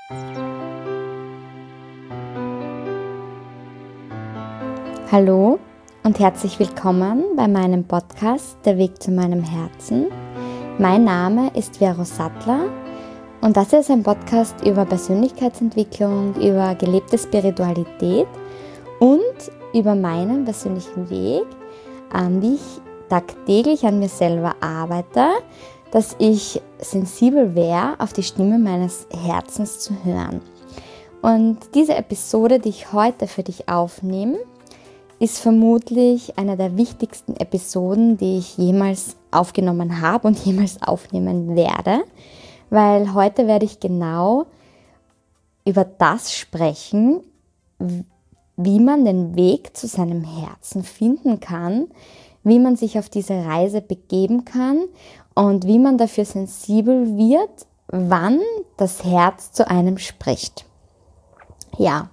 Hallo und herzlich willkommen bei meinem Podcast Der Weg zu meinem Herzen. Mein Name ist Vero Sattler und das ist ein Podcast über Persönlichkeitsentwicklung, über gelebte Spiritualität und über meinen persönlichen Weg, wie ich tagtäglich an mir selber arbeite, dass ich sensibel wäre, auf die Stimme meines Herzens zu hören. Und diese Episode, die ich heute für dich aufnehme, ist vermutlich eine der wichtigsten Episoden, die ich jemals aufgenommen habe und jemals aufnehmen werde, weil heute werde ich genau über das sprechen, wie man den Weg zu seinem Herzen finden kann, wie man sich auf diese Reise begeben kann und wie man dafür sensibel wird, wann das Herz zu einem spricht. Ja,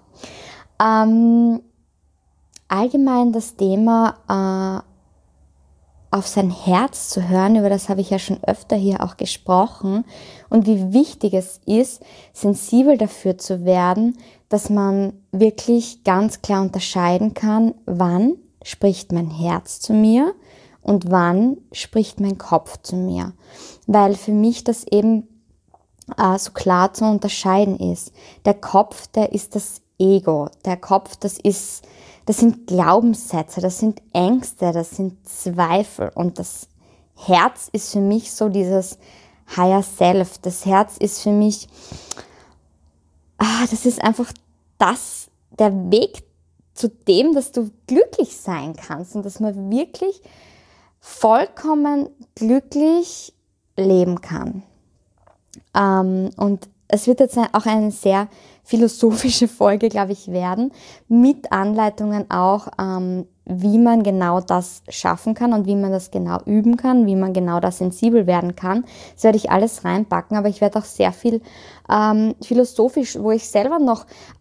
allgemein das Thema auf sein Herz zu hören, über das habe ich ja schon öfter hier auch gesprochen und wie wichtig es ist, sensibel dafür zu werden, dass man wirklich ganz klar unterscheiden kann, wann spricht mein Herz zu mir und wann spricht mein Kopf zu mir, weil für mich das eben so klar zu unterscheiden ist. Der Kopf, der ist das Ego, der Kopf, das sind Glaubenssätze, das sind Ängste, das sind Zweifel und das Herz ist für mich so dieses Higher Self. Das Herz ist für mich, das ist einfach der Weg zu dem, dass du glücklich sein kannst und dass man wirklich vollkommen glücklich leben kann. Und es wird jetzt auch eine sehr philosophische Folge, glaube ich, werden, mit Anleitungen auch, wie man genau das schaffen kann und wie man das genau üben kann, wie man genau da sensibel werden kann. Das werde ich alles reinpacken, aber ich werde auch sehr viel philosophisch, wo ich selber noch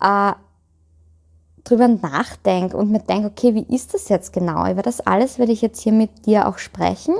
drüber nachdenke und mir denke, okay, wie ist das jetzt genau? Über das alles werde ich jetzt hier mit dir auch sprechen.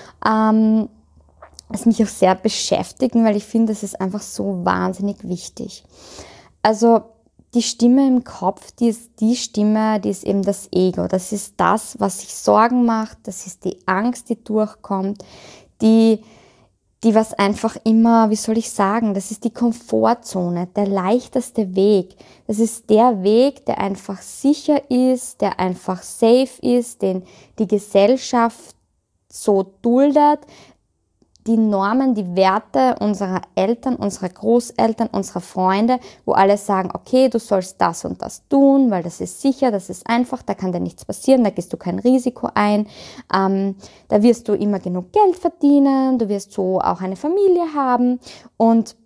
Das mich auch sehr beschäftigen, weil ich finde, das ist einfach so wahnsinnig wichtig. Also die Stimme im Kopf, die ist die Stimme, die ist eben das Ego. Das ist das, was sich Sorgen macht, das ist die Angst, die durchkommt, die was einfach immer, wie soll ich sagen, das ist die Komfortzone, der leichteste Weg. Das ist der Weg, der einfach sicher ist, der einfach safe ist, den die Gesellschaft so duldet, die Normen, die Werte unserer Eltern, unserer Großeltern, unserer Freunde, wo alle sagen, okay, du sollst das und das tun, weil das ist sicher, das ist einfach, da kann dir nichts passieren, da gehst du kein Risiko ein, da wirst du immer genug Geld verdienen, du wirst so auch eine Familie haben und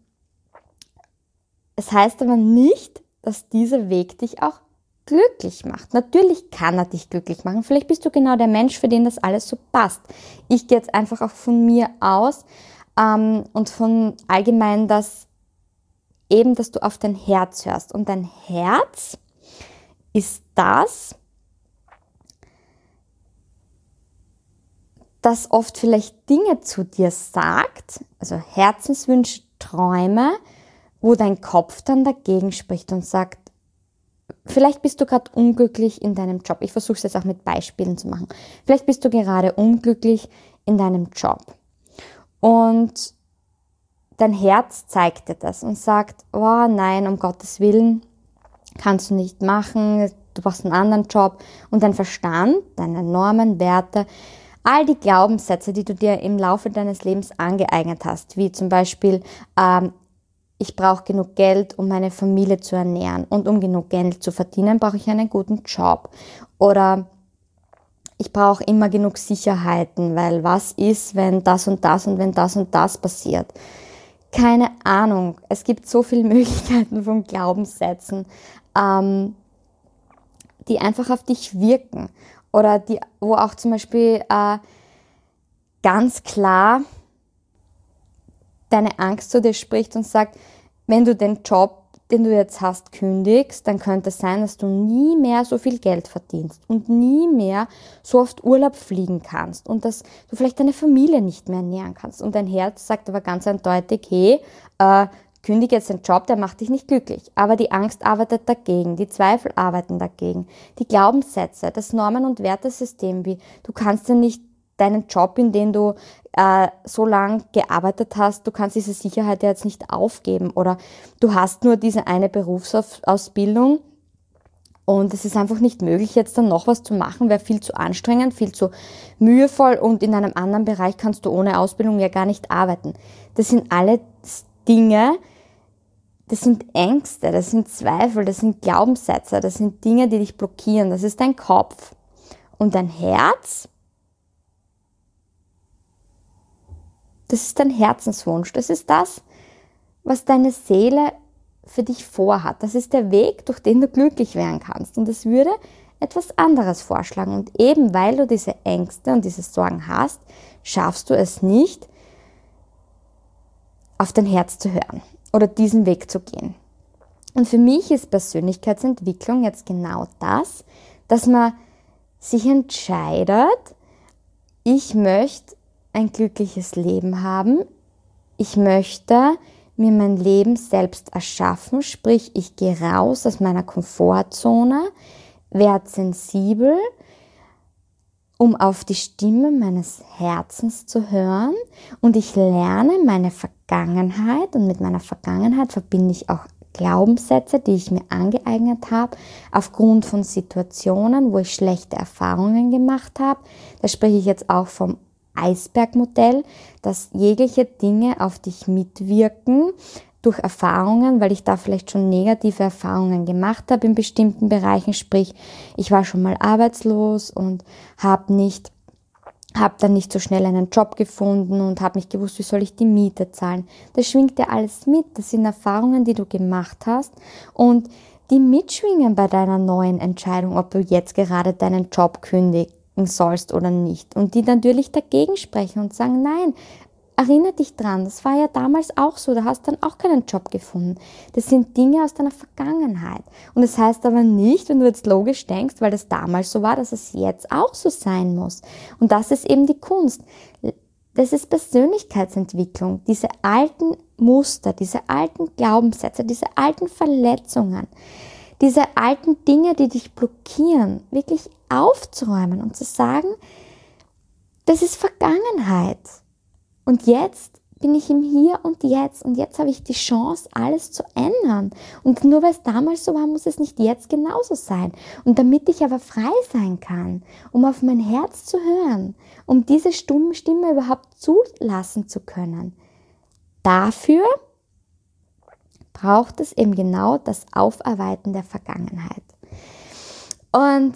es heißt aber nicht, dass dieser Weg dich auch glücklich macht. Natürlich kann er dich glücklich machen. Vielleicht bist du genau der Mensch, für den das alles so passt. Ich gehe jetzt einfach auch von mir aus und von allgemein, dass du auf dein Herz hörst. Und dein Herz ist das oft vielleicht Dinge zu dir sagt, also Herzenswünsche, Träume, wo dein Kopf dann dagegen spricht und sagt, vielleicht bist du gerade unglücklich in deinem Job. Ich versuche es jetzt auch mit Beispielen zu machen. Vielleicht bist du gerade unglücklich in deinem Job. Und dein Herz zeigt dir das und sagt, oh nein, um Gottes Willen, kannst du nicht machen, du brauchst einen anderen Job. Und dein Verstand, deine Normen, Werte, all die Glaubenssätze, die du dir im Laufe deines Lebens angeeignet hast, wie zum Beispiel, ich brauche genug Geld, um meine Familie zu ernähren und um genug Geld zu verdienen, brauche ich einen guten Job. Oder ich brauche immer genug Sicherheiten, weil was ist, wenn das und das und wenn das und das passiert? Keine Ahnung. Es gibt so viele Möglichkeiten von Glaubenssätzen, die einfach auf dich wirken. Oder wo auch zum Beispiel ganz klar deine Angst zu dir spricht und sagt, wenn du den Job, den du jetzt hast, kündigst, dann könnte es sein, dass du nie mehr so viel Geld verdienst und nie mehr so oft Urlaub fliegen kannst und dass du vielleicht deine Familie nicht mehr ernähren kannst. Und dein Herz sagt aber ganz eindeutig, hey, kündige jetzt den Job, der macht dich nicht glücklich. Aber die Angst arbeitet dagegen, die Zweifel arbeiten dagegen, die Glaubenssätze, das Normen- und Wertesystem, wie du kannst ja nicht deinen Job, in den du so lang gearbeitet hast, du kannst diese Sicherheit ja jetzt nicht aufgeben oder du hast nur diese eine Berufsausbildung und es ist einfach nicht möglich, jetzt dann noch was zu machen, wäre viel zu anstrengend, viel zu mühevoll und in einem anderen Bereich kannst du ohne Ausbildung ja gar nicht arbeiten. Das sind alle Dinge, das sind Ängste, das sind Zweifel, das sind Glaubenssätze, das sind Dinge, die dich blockieren, das ist dein Kopf. Und dein Herz, das ist dein Herzenswunsch, das ist das, was deine Seele für dich vorhat. Das ist der Weg, durch den du glücklich werden kannst. Und es würde etwas anderes vorschlagen. Und eben weil du diese Ängste und diese Sorgen hast, schaffst du es nicht, auf dein Herz zu hören oder diesen Weg zu gehen. Und für mich ist Persönlichkeitsentwicklung jetzt genau das, dass man sich entscheidet, ich möchte ein glückliches Leben haben, ich möchte mir mein Leben selbst erschaffen, sprich ich gehe raus aus meiner Komfortzone, werde sensibel, um auf die Stimme meines Herzens zu hören und ich lerne meine Vergangenheit und mit meiner Vergangenheit verbinde ich auch Glaubenssätze, die ich mir angeeignet habe, aufgrund von Situationen, wo ich schlechte Erfahrungen gemacht habe. Da spreche ich jetzt auch vom Eisbergmodell, dass jegliche Dinge auf dich mitwirken durch Erfahrungen, weil ich da vielleicht schon negative Erfahrungen gemacht habe in bestimmten Bereichen, sprich, ich war schon mal arbeitslos und habe dann nicht so schnell einen Job gefunden und habe nicht gewusst, wie soll ich die Miete zahlen. Das schwingt ja alles mit, das sind Erfahrungen, die du gemacht hast und die mitschwingen bei deiner neuen Entscheidung, ob du jetzt gerade deinen Job kündigen sollst oder nicht. Und die natürlich dagegen sprechen und sagen, nein, erinnere dich dran, das war ja damals auch so, du hast dann auch keinen Job gefunden. Das sind Dinge aus deiner Vergangenheit. Und das heißt aber nicht, wenn du jetzt logisch denkst, weil das damals so war, dass es jetzt auch so sein muss. Und das ist eben die Kunst. Das ist Persönlichkeitsentwicklung, diese alten Muster, diese alten Glaubenssätze, diese alten Verletzungen, diese alten Dinge, die dich blockieren, wirklich aufzuräumen und zu sagen, das ist Vergangenheit. Und jetzt bin ich im Hier und jetzt habe ich die Chance, alles zu ändern. Und nur weil es damals so war, muss es nicht jetzt genauso sein. Und damit ich aber frei sein kann, um auf mein Herz zu hören, um diese Stimme überhaupt zulassen zu können, dafür braucht es eben genau das Aufarbeiten der Vergangenheit. Und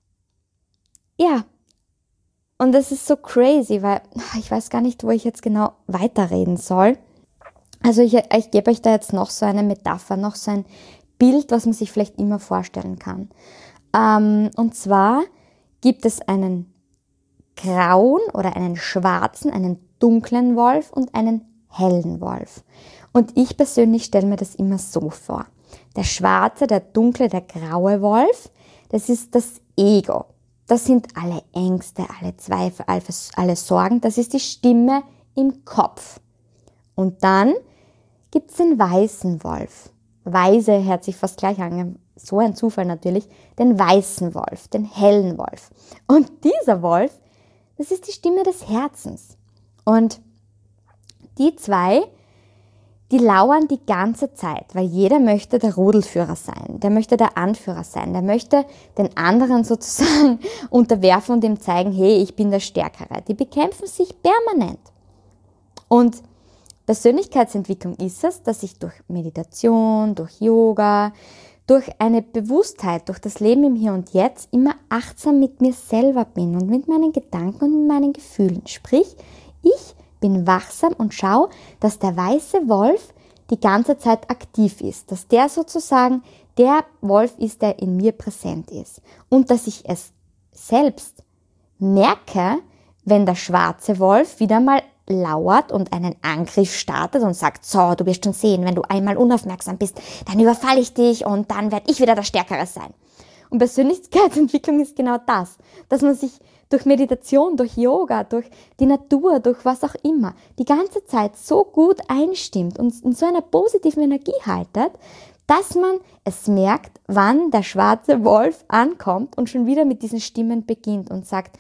ja, und das ist so crazy, weil ich weiß gar nicht, wo ich jetzt genau weiterreden soll. Also ich gebe euch da jetzt noch so eine Metapher, noch so ein Bild, was man sich vielleicht immer vorstellen kann. Und zwar gibt es einen grauen oder einen schwarzen, einen dunklen Wolf und einen hellen Wolf. Und ich persönlich stelle mir das immer so vor. Der schwarze, der dunkle, der graue Wolf, das ist das Ego. Das sind alle Ängste, alle Zweifel, alle Sorgen. Das ist die Stimme im Kopf. Und dann gibt es den weißen Wolf. Weise hört sich fast gleich an, so ein Zufall natürlich. Den weißen Wolf, den hellen Wolf. Und dieser Wolf, das ist die Stimme des Herzens. Und die zwei, die lauern die ganze Zeit, weil jeder möchte der Rudelführer sein, der möchte der Anführer sein, der möchte den anderen sozusagen unterwerfen und ihm zeigen, hey, ich bin der Stärkere. Die bekämpfen sich permanent. Und Persönlichkeitsentwicklung ist es, dass ich durch Meditation, durch Yoga, durch eine Bewusstheit, durch das Leben im Hier und Jetzt immer achtsam mit mir selber bin und mit meinen Gedanken und mit meinen Gefühlen. Sprich, ich bin wachsam und schau, dass der weiße Wolf die ganze Zeit aktiv ist, dass der sozusagen der Wolf ist, der in mir präsent ist und dass ich es selbst merke, wenn der schwarze Wolf wieder mal lauert und einen Angriff startet und sagt, so, du wirst schon sehen, wenn du einmal unaufmerksam bist, dann überfalle ich dich und dann werde ich wieder der Stärkere sein. Und Persönlichkeitsentwicklung ist genau das, dass man sich durch Meditation, durch Yoga, durch die Natur, durch was auch immer, die ganze Zeit so gut einstimmt und in so einer positiven Energie haltet, dass man es merkt, wann der schwarze Wolf ankommt und schon wieder mit diesen Stimmen beginnt und sagt,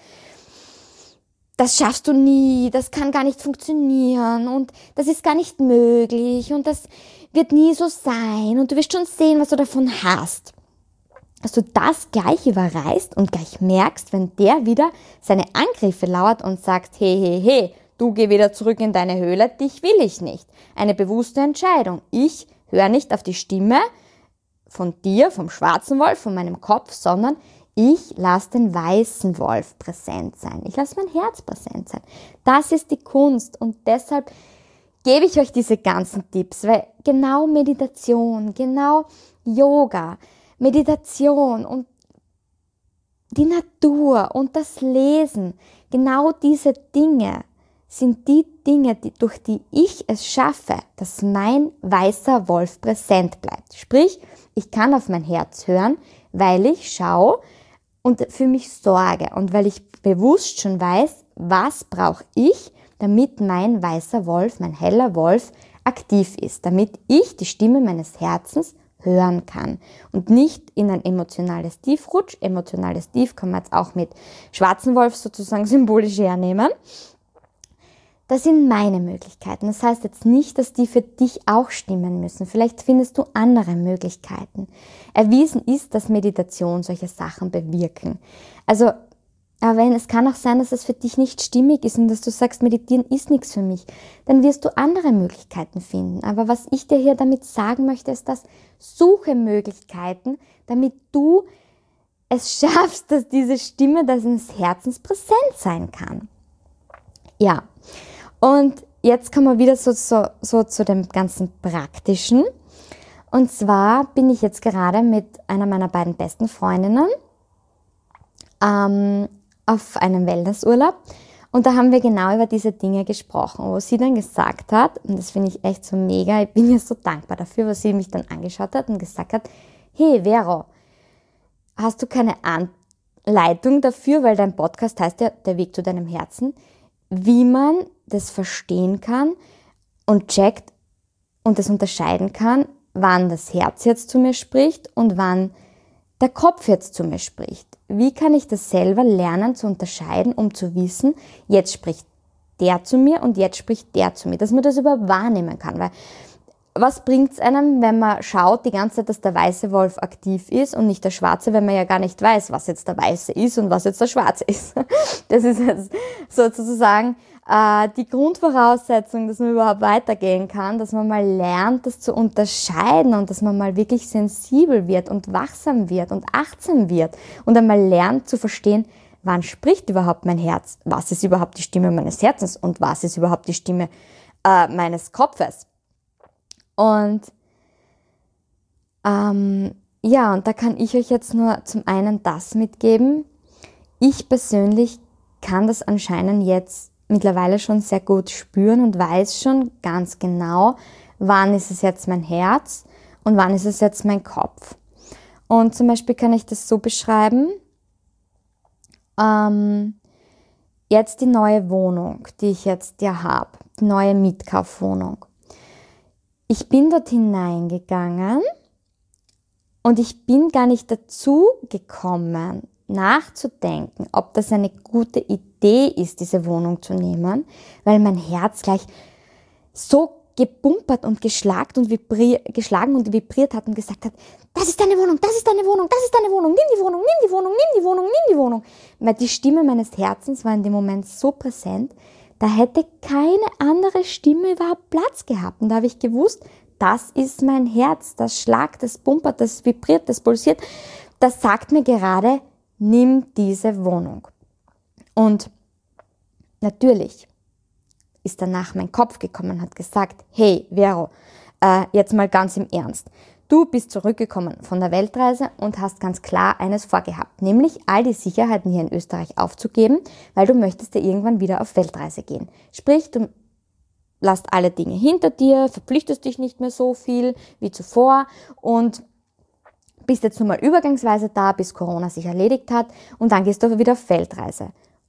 das schaffst du nie, das kann gar nicht funktionieren und das ist gar nicht möglich und das wird nie so sein und du wirst schon sehen, was du davon hast. Dass du das gleich überreißt und gleich merkst, wenn der wieder seine Angriffe lauert und sagt, hey, du geh wieder zurück in deine Höhle, dich will ich nicht. Eine bewusste Entscheidung. Ich höre nicht auf die Stimme von dir, vom schwarzen Wolf, von meinem Kopf, sondern ich lasse den weißen Wolf präsent sein. Ich lasse mein Herz präsent sein. Das ist die Kunst und deshalb gebe ich euch diese ganzen Tipps, weil genau Meditation, genau Yoga, Meditation und die Natur und das Lesen, genau diese Dinge sind die Dinge, durch die ich es schaffe, dass mein weißer Wolf präsent bleibt. Sprich, ich kann auf mein Herz hören, weil ich schaue und für mich sorge und weil ich bewusst schon weiß, was brauche ich, damit mein weißer Wolf, mein heller Wolf aktiv ist, damit ich die Stimme meines Herzens hören kann und nicht in ein emotionales Tief rutsche. Emotionales Tief kann man jetzt auch mit schwarzen Wolf sozusagen symbolisch hernehmen. Das sind meine Möglichkeiten. Das heißt jetzt nicht, dass die für dich auch stimmen müssen. Vielleicht findest du andere Möglichkeiten. Erwiesen ist, dass Meditation solche Sachen bewirken. Also, es kann auch sein, dass es für dich nicht stimmig ist und dass du sagst, meditieren ist nichts für mich. Dann wirst du andere Möglichkeiten finden. Aber was ich dir hier damit sagen möchte, ist, dass suche Möglichkeiten, damit du es schaffst, dass diese Stimme deines Herzens präsent sein kann. Ja. Und jetzt kommen wir wieder so zu dem ganzen Praktischen. Und zwar bin ich jetzt gerade mit einer meiner beiden besten Freundinnen auf einem Wellnessurlaub. Und da haben wir genau über diese Dinge gesprochen, wo sie dann gesagt hat, und das finde ich echt so mega, ich bin ihr so dankbar dafür, was sie mich dann angeschaut hat und gesagt hat, hey Vero, hast du keine Anleitung dafür, weil dein Podcast heißt ja Der Weg zu deinem Herzen, wie man das verstehen kann und checkt und das unterscheiden kann, wann das Herz jetzt zu mir spricht und wann der Kopf jetzt zu mir spricht. Wie kann ich das selber lernen zu unterscheiden, um zu wissen, jetzt spricht der zu mir und jetzt spricht der zu mir, dass man das überhaupt wahrnehmen kann, weil was bringt es einem, wenn man schaut die ganze Zeit, dass der weiße Wolf aktiv ist und nicht der schwarze, wenn man ja gar nicht weiß, was jetzt der weiße ist und was jetzt der schwarze ist. Das ist jetzt sozusagen die Grundvoraussetzung, dass man überhaupt weitergehen kann, dass man mal lernt, das zu unterscheiden und dass man mal wirklich sensibel wird und wachsam wird und achtsam wird und einmal lernt zu verstehen, wann spricht überhaupt mein Herz, was ist überhaupt die Stimme meines Herzens und was ist überhaupt die Stimme meines Kopfes. Und und da kann ich euch jetzt nur zum einen das mitgeben. Ich persönlich kann das anscheinend jetzt mittlerweile schon sehr gut spüren und weiß schon ganz genau, wann ist es jetzt mein Herz und wann ist es jetzt mein Kopf. Und zum Beispiel kann ich das so beschreiben, jetzt die neue Wohnung, die ich jetzt ja habe, die neue Mietkaufwohnung. Ich bin dort hineingegangen und ich bin gar nicht dazu gekommen, nachzudenken, ob das eine gute Idee ist, diese Wohnung zu nehmen, weil mein Herz gleich so gepumpert und geschlagen und vibriert hat und gesagt hat, das ist deine Wohnung, das ist deine Wohnung, das ist deine Wohnung, nimm die Wohnung, nimm die Wohnung, nimm die Wohnung, nimm die Wohnung. Weil die Stimme meines Herzens war in dem Moment so präsent, da hätte keine andere Stimme überhaupt Platz gehabt. Und da habe ich gewusst, das ist mein Herz, das schlagt, das pumpert, das vibriert, das pulsiert. Das sagt mir gerade, nimm diese Wohnung. Und natürlich ist danach mein Kopf gekommen und hat gesagt, hey Vero, jetzt mal ganz im Ernst. Du bist zurückgekommen von der Weltreise und hast ganz klar eines vorgehabt, nämlich all die Sicherheiten hier in Österreich aufzugeben, weil du möchtest ja irgendwann wieder auf Weltreise gehen. Sprich, du lässt alle Dinge hinter dir, verpflichtest dich nicht mehr so viel wie zuvor und bist jetzt nur mal übergangsweise da, bis Corona sich erledigt hat und dann gehst du wieder auf Weltreise.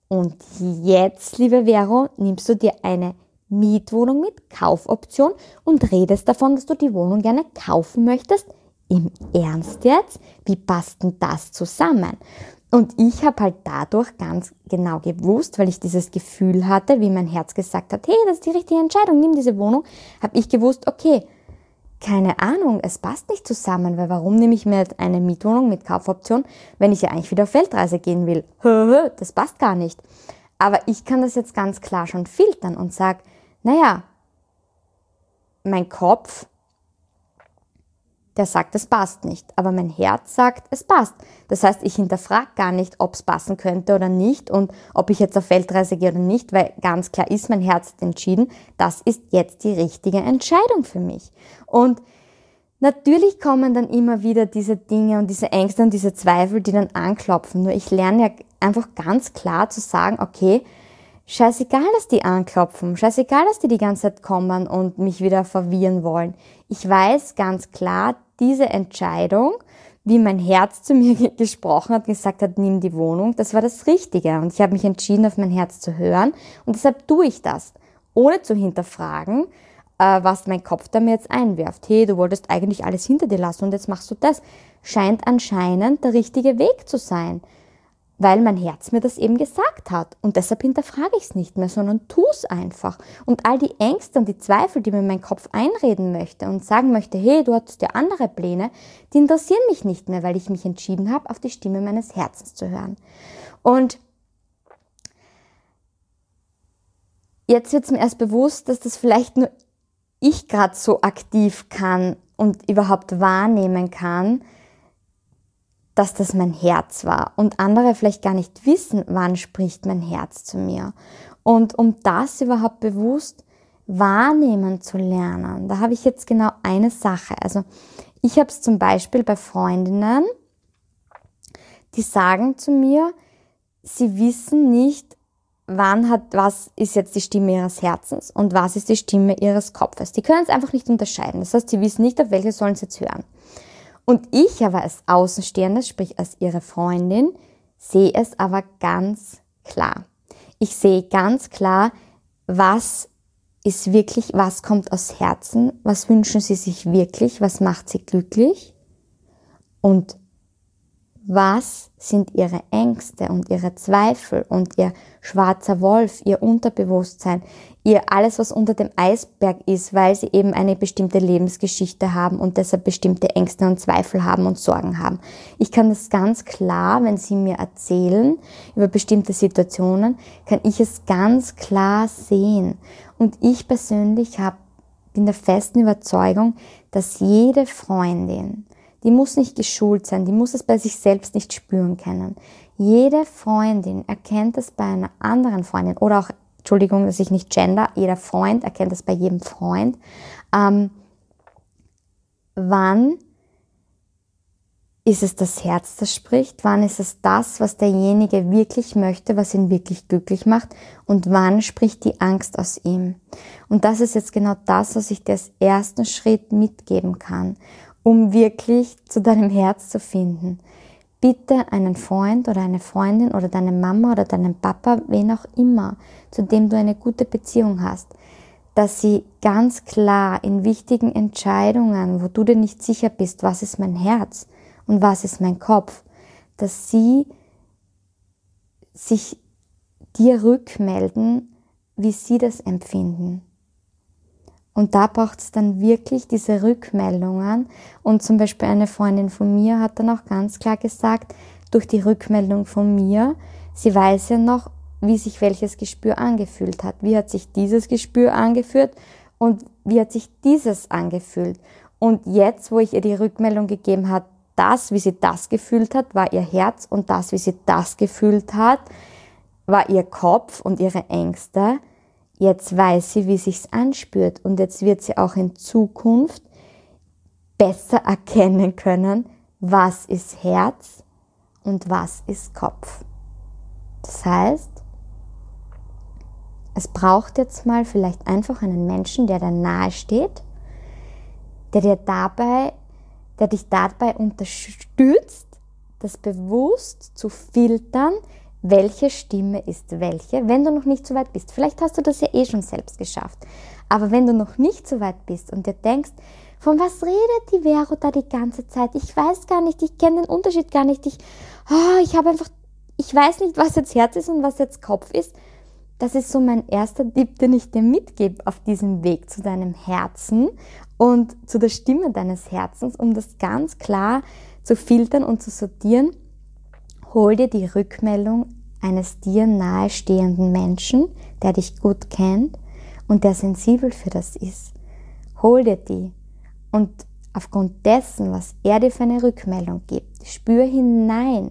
Und jetzt, liebe Vero, nimmst du dir eine Mietwohnung mit Kaufoption und redest davon, dass du die Wohnung gerne kaufen möchtest. Im Ernst jetzt? Wie passt denn das zusammen? Und ich habe halt dadurch ganz genau gewusst, weil ich dieses Gefühl hatte, wie mein Herz gesagt hat, hey, das ist die richtige Entscheidung, nimm diese Wohnung, habe ich gewusst, okay, keine Ahnung, es passt nicht zusammen, weil warum nehme ich mir jetzt eine Mietwohnung mit Kaufoption, wenn ich ja eigentlich wieder auf Weltreise gehen will? Das passt gar nicht. Aber ich kann das jetzt ganz klar schon filtern und sage, naja, mein Kopf, der sagt, es passt nicht, aber mein Herz sagt, es passt. Das heißt, ich hinterfrage gar nicht, ob es passen könnte oder nicht und ob ich jetzt auf Weltreise gehe oder nicht, weil ganz klar ist, mein Herz hat entschieden, das ist jetzt die richtige Entscheidung für mich. Und natürlich kommen dann immer wieder diese Dinge und diese Ängste und diese Zweifel, die dann anklopfen. Nur ich lerne ja einfach ganz klar zu sagen, okay, scheißegal, dass die anklopfen, scheißegal, dass die ganze Zeit kommen und mich wieder verwirren wollen. Ich weiß ganz klar, diese Entscheidung, wie mein Herz zu mir gesprochen hat, gesagt hat, nimm die Wohnung, das war das Richtige. Und ich habe mich entschieden, auf mein Herz zu hören und deshalb tue ich das, ohne zu hinterfragen, was mein Kopf da mir jetzt einwirft. Hey, du wolltest eigentlich alles hinter dir lassen und jetzt machst du das. Scheint anscheinend der richtige Weg zu sein, weil mein Herz mir das eben gesagt hat. Und deshalb hinterfrage ich es nicht mehr, sondern tu es einfach. Und all die Ängste und die Zweifel, die mir mein Kopf einreden möchte und sagen möchte, hey, du hattest ja andere Pläne, die interessieren mich nicht mehr, weil ich mich entschieden habe, auf die Stimme meines Herzens zu hören. Und jetzt wird es mir erst bewusst, dass das vielleicht nur ich gerade so aktiv kann und überhaupt wahrnehmen kann, dass das mein Herz war und andere vielleicht gar nicht wissen, wann spricht mein Herz zu mir. Und um das überhaupt bewusst wahrnehmen zu lernen, da habe ich jetzt genau eine Sache. Also ich habe es zum Beispiel bei Freundinnen, die sagen zu mir, sie wissen nicht, was ist jetzt die Stimme ihres Herzens und was ist die Stimme ihres Kopfes. Die können es einfach nicht unterscheiden. Das heißt, sie wissen nicht, auf welche sollen sie jetzt hören. Und ich aber als Außenstehende, sprich als ihre Freundin, sehe es aber ganz klar. Ich sehe ganz klar, was ist wirklich, was kommt aus Herzen, was wünschen sie sich wirklich, was macht sie glücklich und was sind ihre Ängste und ihre Zweifel und ihr schwarzer Wolf, ihr Unterbewusstsein, ihr alles, was unter dem Eisberg ist, weil sie eben eine bestimmte Lebensgeschichte haben und deshalb bestimmte Ängste und Zweifel haben und Sorgen haben. Ich kann das ganz klar, wenn sie mir erzählen über bestimmte Situationen, kann ich es ganz klar sehen. Und ich persönlich bin der festen Überzeugung, dass jede Freundin, die muss nicht geschult sein, die muss es bei sich selbst nicht spüren können. Jede Freundin erkennt es bei einer anderen Freundin oder auch, Entschuldigung, dass ich nicht gender, jeder Freund erkennt es bei jedem Freund. Wann ist es das Herz, das spricht? Wann ist es das, was derjenige wirklich möchte, was ihn wirklich glücklich macht? Und wann spricht die Angst aus ihm? Und das ist jetzt genau das, was ich dir als ersten Schritt mitgeben kann, um wirklich zu deinem Herz zu finden. Bitte einen Freund oder eine Freundin oder deine Mama oder deinen Papa, wen auch immer, zu dem du eine gute Beziehung hast, dass sie ganz klar in wichtigen Entscheidungen, wo du dir nicht sicher bist, was ist mein Herz und was ist mein Kopf, dass sie sich dir rückmelden, wie sie das empfinden. Und da braucht es dann wirklich diese Rückmeldungen. Und zum Beispiel eine Freundin von mir hat dann auch ganz klar gesagt, durch die Rückmeldung von mir, sie weiß ja noch, wie sich welches Gespür angefühlt hat. Wie hat sich dieses Gespür angefühlt und wie hat sich dieses angefühlt. Und jetzt, wo ich ihr die Rückmeldung gegeben habe, das, wie sie das gefühlt hat, war ihr Herz und das, wie sie das gefühlt hat, war ihr Kopf und ihre Ängste. Jetzt weiß sie, wie sich's anspürt und jetzt wird sie auch in Zukunft besser erkennen können, was ist Herz und was ist Kopf. Das heißt, es braucht jetzt mal vielleicht einfach einen Menschen, der dir nahe steht, der dich dabei unterstützt, das bewusst zu filtern, welche Stimme ist welche, wenn du noch nicht so weit bist. Vielleicht hast du das ja schon selbst geschafft. Aber wenn du noch nicht so weit bist und dir denkst, von was redet die Vero da die ganze Zeit? Ich weiß gar nicht, ich kenne den Unterschied gar nicht. Ich weiß nicht, was jetzt Herz ist und was jetzt Kopf ist. Das ist so mein erster Tipp, den ich dir mitgebe auf diesem Weg zu deinem Herzen und zu der Stimme deines Herzens, um das ganz klar zu filtern und zu sortieren. Hol dir die Rückmeldung eines dir nahestehenden Menschen, der dich gut kennt und der sensibel für das ist. Hol dir die und aufgrund dessen, was er dir für eine Rückmeldung gibt, spür hinein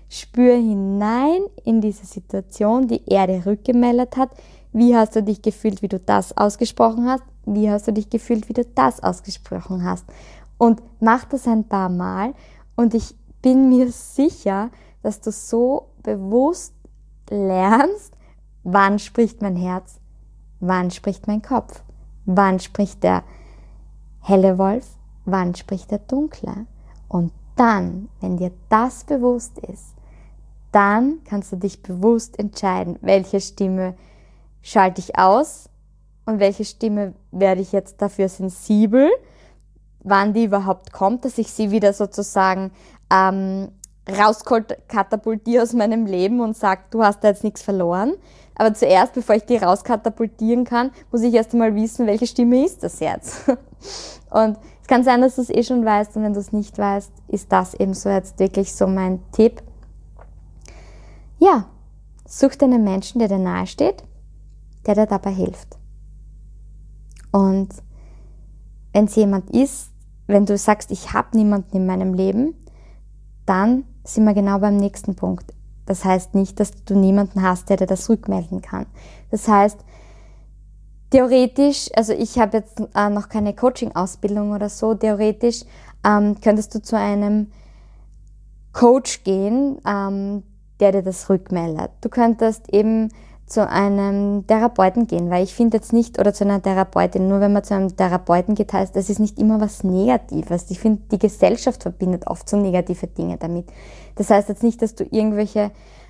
in diese Situation, die er dir rückgemeldet hat. Wie hast du dich gefühlt, wie du das ausgesprochen hast? Wie hast du dich gefühlt, wie du das ausgesprochen hast? Und mach das ein paar Mal und ich bin mir sicher, dass du so bewusst lernst, wann spricht mein Herz, wann spricht mein Kopf, wann spricht der helle Wolf, wann spricht der dunkle. Und dann, wenn dir das bewusst ist, dann kannst du dich bewusst entscheiden, welche Stimme schalte ich aus und welche Stimme werde ich jetzt dafür sensibel, wann die überhaupt kommt, dass ich sie wieder sozusagen rauskatapultiere aus meinem Leben und sage, du hast da jetzt nichts verloren. Aber zuerst, bevor ich die rauskatapultieren kann, muss ich erst einmal wissen, welche Stimme ist das jetzt. Und es kann sein, dass du es schon weißt und wenn du es nicht weißt, ist das eben so jetzt wirklich so mein Tipp. Ja, such dir einen Menschen, der dir nahe steht, der dir dabei hilft. Und wenn es jemand ist, wenn du sagst, ich habe niemanden in meinem Leben, dann sind wir genau beim nächsten Punkt. Das heißt nicht, dass du niemanden hast, der dir das rückmelden kann. Das heißt, theoretisch, also ich habe jetzt noch keine Coaching-Ausbildung oder so, theoretisch könntest du zu einem Coach gehen, der dir das rückmeldet. Du könntest eben zu einem Therapeuten gehen, weil ich finde jetzt nicht, oder zu einer Therapeutin, nur wenn man zu einem Therapeuten geht, heißt, das ist nicht immer was Negatives. Ich finde, die Gesellschaft verbindet oft so negative Dinge damit. Das heißt jetzt nicht, dass du irgendwelche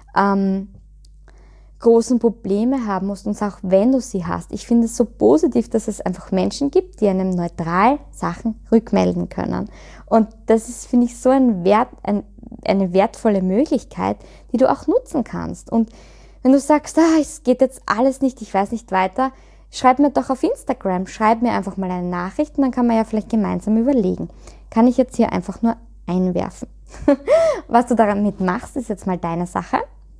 großen Probleme haben musst und auch wenn du sie hast. Ich finde es so positiv, dass es einfach Menschen gibt, die einem neutral Sachen rückmelden können. Und das ist, finde ich, so eine wertvolle Möglichkeit, die du auch nutzen kannst. Und wenn du sagst, es geht jetzt alles nicht, ich weiß nicht weiter, schreib mir doch auf Instagram, schreib mir einfach mal eine Nachricht und dann kann man ja vielleicht gemeinsam überlegen. Kann ich jetzt hier einfach nur einwerfen. Was du damit machst, ist jetzt mal deine Sache.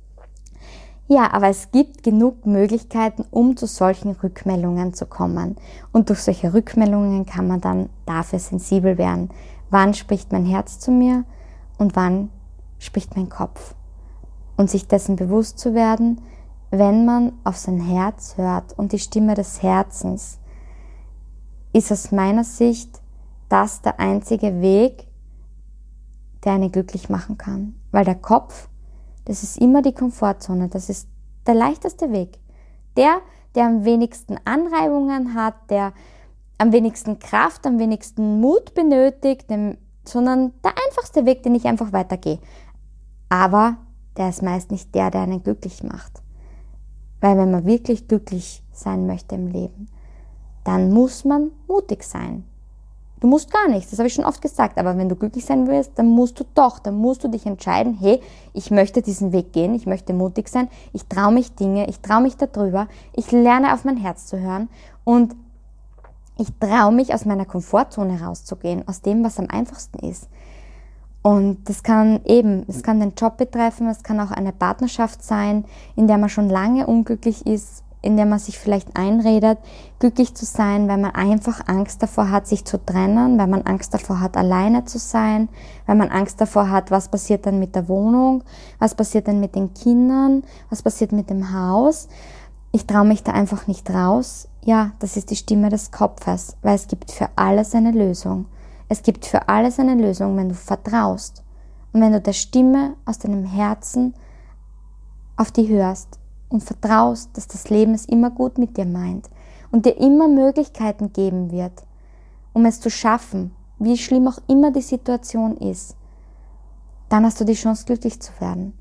Ja, aber es gibt genug Möglichkeiten, um zu solchen Rückmeldungen zu kommen. Und durch solche Rückmeldungen kann man dann dafür sensibel werden. Wann spricht mein Herz zu mir und wann spricht mein Kopf? Und sich dessen bewusst zu werden, wenn man auf sein Herz hört und die Stimme des Herzens, ist aus meiner Sicht das der einzige Weg, der einen glücklich machen kann. Weil der Kopf, das ist immer die Komfortzone, das ist der leichteste Weg. Der am wenigsten Anreibungen hat, der am wenigsten Kraft, am wenigsten Mut benötigt, sondern der einfachste Weg, den ich einfach weitergehe. Aber der ist meist nicht der einen glücklich macht. Weil wenn man wirklich glücklich sein möchte im Leben, dann muss man mutig sein. Du musst gar nichts, das habe ich schon oft gesagt, aber wenn du glücklich sein willst, dann musst du dich entscheiden, hey, ich möchte diesen Weg gehen, ich möchte mutig sein, ich traue mich Dinge, ich traue mich darüber, ich lerne auf mein Herz zu hören und ich traue mich aus meiner Komfortzone rauszugehen, aus dem, was am einfachsten ist. Und es kann den Job betreffen, es kann auch eine Partnerschaft sein, in der man schon lange unglücklich ist, in der man sich vielleicht einredet, glücklich zu sein, weil man einfach Angst davor hat, sich zu trennen, weil man Angst davor hat, alleine zu sein, weil man Angst davor hat, was passiert dann mit der Wohnung, was passiert dann mit den Kindern, was passiert mit dem Haus. Ich traue mich da einfach nicht raus. Ja, das ist die Stimme des Kopfes, weil es gibt für alles eine Lösung. Es gibt für alles eine Lösung, wenn du vertraust und wenn du der Stimme aus deinem Herzen auf die hörst und vertraust, dass das Leben es immer gut mit dir meint und dir immer Möglichkeiten geben wird, um es zu schaffen, wie schlimm auch immer die Situation ist, dann hast du die Chance, glücklich zu werden.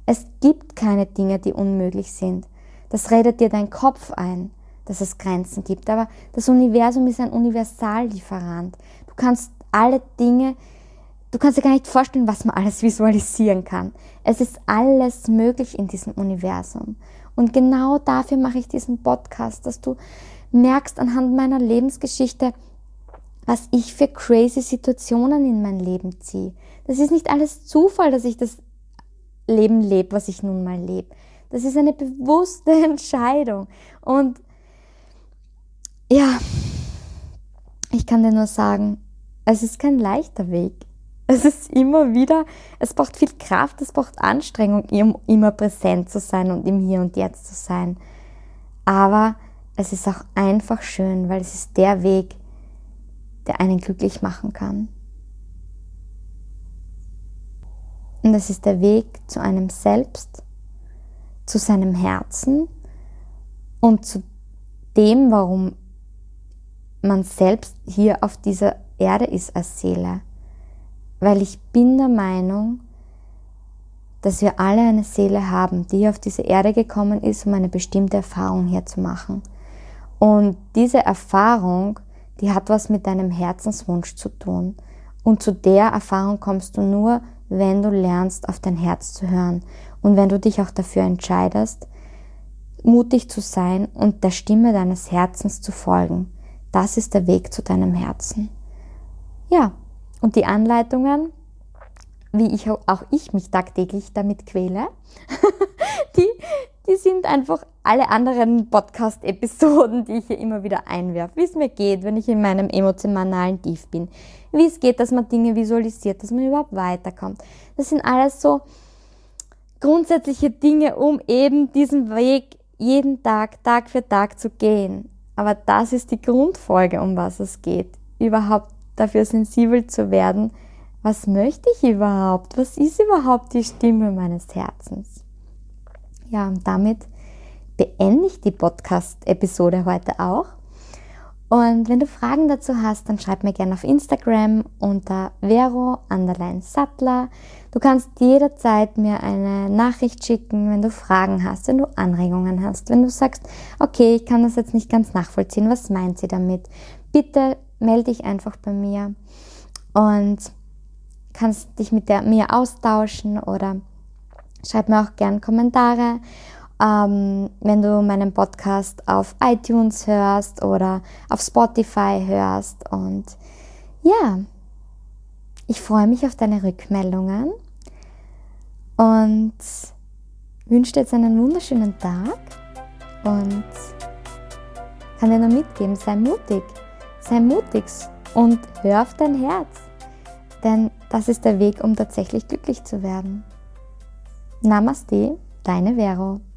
Es gibt keine Dinge, die unmöglich sind. Das redet dir dein Kopf ein, dass es Grenzen gibt. Aber das Universum ist ein Universallieferant. Du kannst alle Dinge, du kannst dir gar nicht vorstellen, was man alles visualisieren kann. Es ist alles möglich in diesem Universum. Und genau dafür mache ich diesen Podcast, dass du merkst anhand meiner Lebensgeschichte, was ich für crazy Situationen in mein Leben ziehe. Das ist nicht alles Zufall, dass ich das Leben lebe, was ich nun mal lebe. Das ist eine bewusste Entscheidung. Und ja, ich kann dir nur sagen, es ist kein leichter Weg. Es ist immer wieder, es braucht viel Kraft, es braucht Anstrengung, um immer präsent zu sein und im Hier und Jetzt zu sein. Aber es ist auch einfach schön, weil es ist der Weg, der einen glücklich machen kann. Und es ist der Weg zu einem selbst, zu seinem Herzen und zu dem, warum man selbst hier auf dieser Erde ist als Seele. Weil ich bin der Meinung, dass wir alle eine Seele haben, die hier auf diese Erde gekommen ist, um eine bestimmte Erfahrung hier zu machen. Und diese Erfahrung, die hat was mit deinem Herzenswunsch zu tun. Und zu der Erfahrung kommst du nur, wenn du lernst, auf dein Herz zu hören. Und wenn du dich auch dafür entscheidest, mutig zu sein und der Stimme deines Herzens zu folgen. Das ist der Weg zu deinem Herzen. Ja, und die Anleitungen, wie auch ich mich tagtäglich damit quäle, die sind einfach alle anderen Podcast-Episoden, die ich hier immer wieder einwerfe. Wie es mir geht, wenn ich in meinem emotionalen Tief bin. Wie es geht, dass man Dinge visualisiert, dass man überhaupt weiterkommt. Das sind alles so grundsätzliche Dinge, um eben diesen Weg jeden Tag, Tag für Tag zu gehen. Aber das ist die Grundfolge, um was es geht. Überhaupt dafür sensibel zu werden, was möchte ich überhaupt? Was ist überhaupt die Stimme meines Herzens? Ja, und damit beende ich die Podcast-Episode heute auch. Und wenn du Fragen dazu hast, dann schreib mir gerne auf Instagram unter vero_sattler. Du kannst jederzeit mir eine Nachricht schicken, wenn du Fragen hast, wenn du Anregungen hast, wenn du sagst, okay, ich kann das jetzt nicht ganz nachvollziehen, was meint sie damit? Bitte melde dich einfach bei mir und kannst dich mit mir austauschen oder schreib mir auch gerne Kommentare, wenn du meinen Podcast auf iTunes hörst oder auf Spotify hörst. Und ja, ich freue mich auf deine Rückmeldungen und wünsche dir jetzt einen wunderschönen Tag und kann dir nur mitgeben, sei mutig und hör auf dein Herz, denn das ist der Weg, um tatsächlich glücklich zu werden. Namaste, deine Vero.